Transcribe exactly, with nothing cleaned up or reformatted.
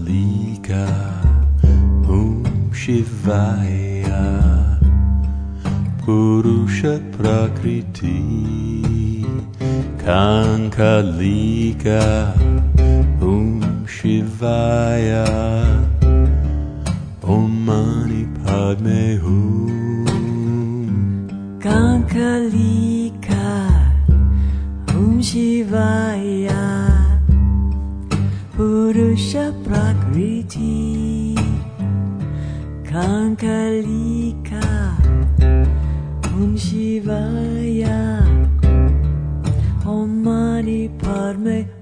Kankalika Om Shivaya Purusha Prakriti Kankalika Om Shivaya Om Mani Padme Hum Kankalika Om Shivaya Purusha Prakriti Kankalika Om Shivaya Om Mani Padme